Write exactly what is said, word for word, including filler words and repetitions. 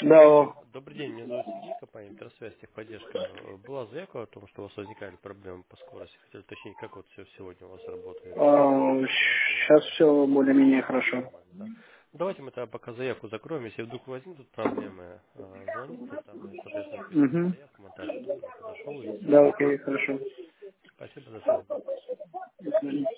Да, о. Добрый день, меня зовут Сергей, компания Интерсвязь, техподдержка. Э, Была заявка о том, что у вас возникали проблемы по скорости. Хотел уточнить, как вот все сегодня у вас работает. Давайте, Сейчас все более-менее хорошо. нормально, да. Ну, давайте мы тогда пока заявку закроем. Если вдруг возникнут проблемы, э, звоните, там, и, соответственно, пишите Угу. заявку, монтаж жду или подошел, Да, естественно. окей, хорошо. Спасибо, до свидания. До свидания.